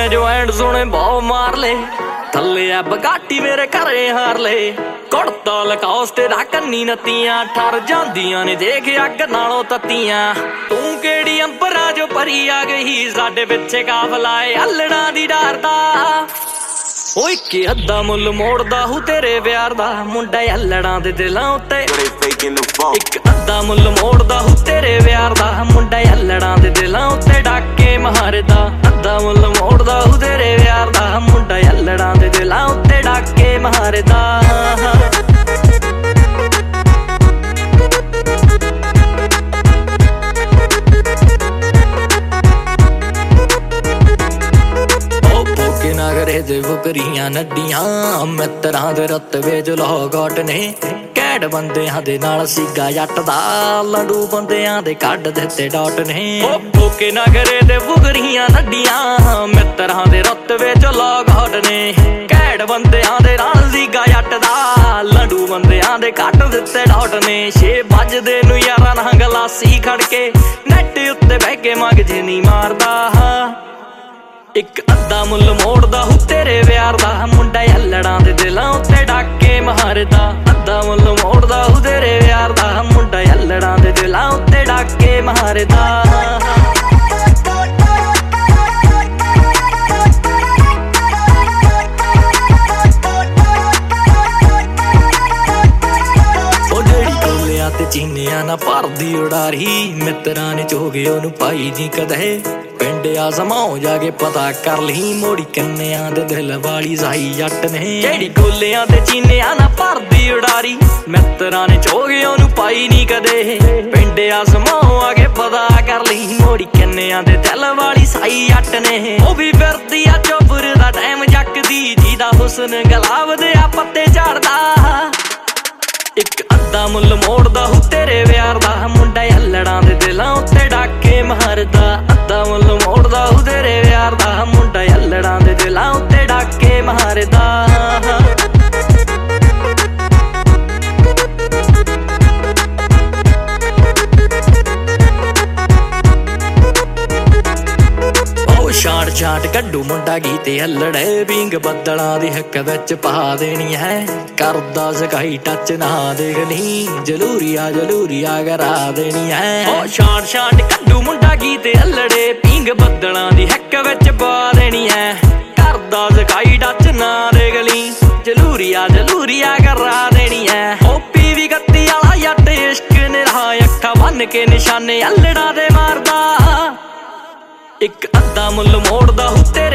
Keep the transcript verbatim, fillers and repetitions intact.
मैं जो एंड सुने भाव मार ले थले आ बगाटी मेरे घरे हार ले कुड़ता लकाओस तेरा कन्नी नत्तियां ठर जांदियां ने देख अग नालों तत्तियां तू केड़ी अंपरा जो परी आ गई साडे पिछे काफला ए अल्लड़ा दी डरदा ओ इक अद्धा मुल मोड़दा हूं तेरे प्यार दा मुंडा अल्लड़ां दे दिलां उत्ते इक अद्धा मुल मोड़दा हूं तेरे प्यार दा मुंडा अल्लड़ां दे दिलां उत्ते डाके मारदा अद्धा मुल मोड़दा हूं तेरे प्यार दा मुंडा अल्लड़ां दे दिलां उत्ते डाके मारदा नगरे दे बुकरियां नड्डियां मित्रां दे रतवे च लोगट ने कैड बंदियां दे नाल सीगा जट दा लडू बंदियां दे कढ दित्ते डॉट ने भूखे नगरे दे बुकरियां नड्डियां मित्रां दे रतवे च लोगट ने कैड बंदियां दे नाल सीगा जट दा लडू बंदियां दे कढ दित्ते डॉट ने छे बजदे नूं यारां नां गलासी खड़के नैट उत्ते बह के मग जे नी मारदा इक अद्धा मुल मोड़दा हूं तेरे प्यार दा मुंडा अल्लड़ां दे दिलां उत्ते डाके मारदा अद्धा मुल मोड़दा हूं तेरे प्यार दा मुंडा अल्लड़ां दे दिलां उत्ते डाके मारदा चीनिया ना भरदी उड़ारी मित्रां ने चोगे ओनू पाई जी कदे पिंड आ समाओ जाके पता कर ली मोड़ी कन्निया दे दिल वाली साई जट ने जेड़ी गोलियां ते चीनिया ना भरदी उड़ारी मित्रां ने चोगे ओनू पाई नी कदे पिंड आ समाओ आके पता कर ली मोड़ी कन्निया दे दिल वाली साई जट ने ओ भी फिरदी आ चोबर दा टाइम जकदी जीदा हुस्न गुलाब दे आ पत्ते झाड़दा इक अद्धा मुल मोड़दा हूं तेरे प्यार दा मुंडा अल्लड़ां दे दिलां उत्ते डाके मारदा अद्धा मुल मोड़दा हूं तेरे प्यार दा मुंडा अल्लड़ां दे दिलां उत्ते डाके मारदा छाट छाट कड्डू मुंडा गीते अल्लड़े बिंग बदलां दी हक विच पा देनी है करदा सकाई टच ना देखनी जलूरिया जलूरिया करा देनी है ओ छाट छाट कड्डू मुंडा गीते अल्लड़े बिंग बदलां दी हक विच पा देनी है करदा सकाई टच ना देखनी जलूरिया जलूरिया करा देनी है ओ पीवी गत्ती वाला जट इश्क निरा अखा बन के निशाने अल्लड़ा दे मारदा इक अद्धा मुल मोड़दा हूं तेरे